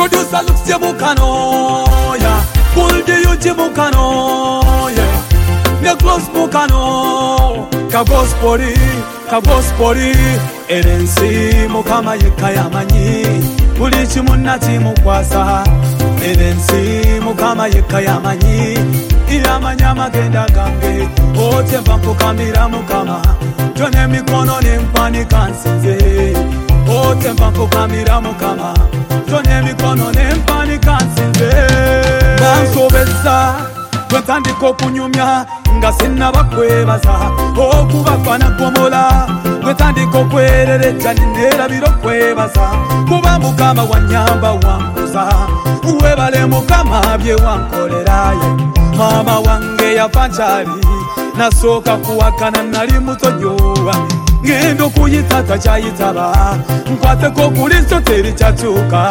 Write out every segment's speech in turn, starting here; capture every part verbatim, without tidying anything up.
Producer looks Jimukano, yeah. Pull the you Jimukano, yeah. Ne close Mukano, Kagospori, Kagospori, Erensi Mukama Yekayamanyi, Pulichi Munati Mukwasa, Erensi Mukama Yekayamanyi, Ilamanyama Genda Gange, Ote Vampo Kamira Mukama, Jone Mikono Nempani Kansize, Ote Vampo Kamira Mukama, Jone Mikono Nempani Kansize, Banso Beza, Gwetandiko kunyumya, nga sinna bakwebaza, okubafana gomola, gwetandiko kwerereja nerabiro kwebaza, kuba Mukama wanyamba wankuza, webale Mukama bye wankoleraye, mama wange yafanjali, nasoka kuwakana nali mutonyowa, ngendo kuyitata kyayitaba, nkwateko kuliso teri kyatuka,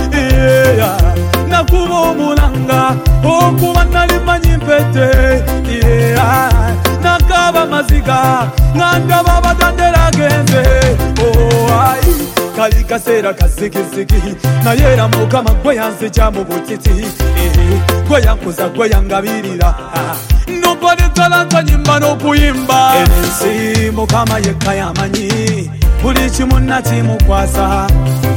yeah. Nakuba omulanga, okuba nali manyi mpete, yeah. Nakaba maziga, ngandaba batandera genze, oh ai. Kali kasera kasikisiki, nayera Mukama gwe yanzija mu butiti, eh. Gwe yankuza gwe yangabirira, nobody talanta nyimba n'okuyimba. Enensi Mukama yekka yamanyi, buli kimu nakimukwasa.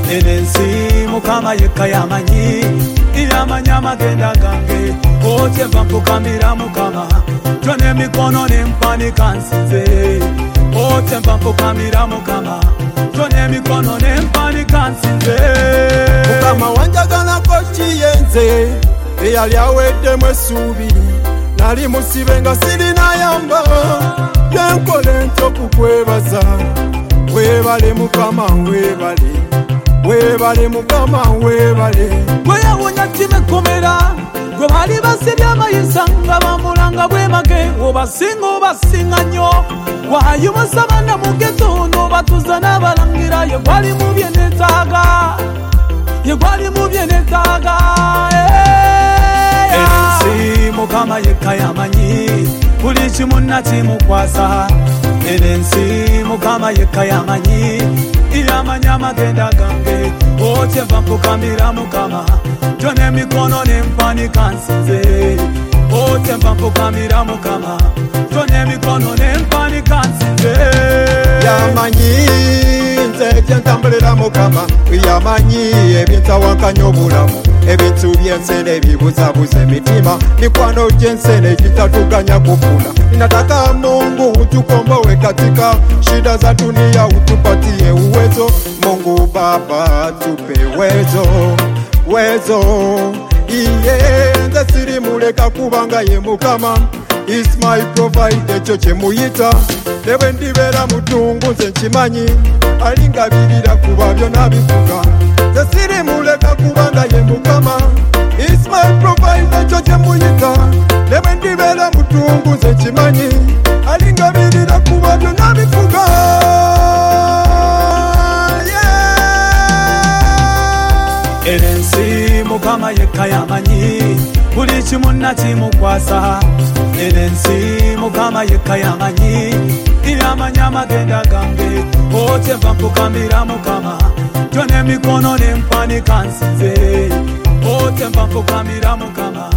Enensi Mukama yekka yamanyi, yamanya amagenda gange, ote nva mpukamira Mukama, jone mikono nempanika nsinze, ote nva mpukamira Mukama, jone mikono nempanika nsinze. Mukama wanjagalako kiyenze, eyali aweddemu essuubi, nali musibe nga sirina yamba, yenkole ntya okukwebaza. Webale Mukama webale, webale Mukama webale. Gwe yawonya kimekomera, gwe bali basibye amayisa nga bambulanga bwemage, obasinga obasinga nnyo, wayumusa bana mu ghetto n'obatuuza n'abalangira, ye gwali mu bye neetaaga, ye gwali mu bye neetaaga. Enensi Mukama yekka yamanyi, buli kimu nakimukwasa. Enensi Mukama yekka yamanyi, yamanya amagenda gange, ote nva mpukamira Mukama, jone mikono nempanika nsinze, ote nva mpukamira Mukama, jone mikono nempanika nsinze. Yamanyi nze byentambulira Mukama, yamanyi ebintawankanya obulamu, ebintu by'ensene ebibuzabuza emitima, mikwano gy'ensene egitatuganya kufuna. Ninataka Mungu utukomboe katika shida za dunia, utupatie uwezo. Mungu Baba tupe uwezo, uwezo. Iye nze sirimuleka kubanga ye Mukama, is my provider, ekyo kye muyita. Ne bwe ndibeera mutungu nze nkimanyi, alingabirira kuba byonna bifuga. Nze sirimuleka kubanga ye Mukama, is my provider, ekyo kye muyita. Ne bwe ndibeera mutungu nze nkimanyi, alingabirira kuba byonna bifuga. Enensi Mukama yekka yamanyi, buli kimu nakimukwasa. Enensi Mukama yekka yamanyi, yamanya amagenda gange, ote nva mpukamira Mukama, jone mikono nempanika nsinze, ote nva mpukamira Mukama.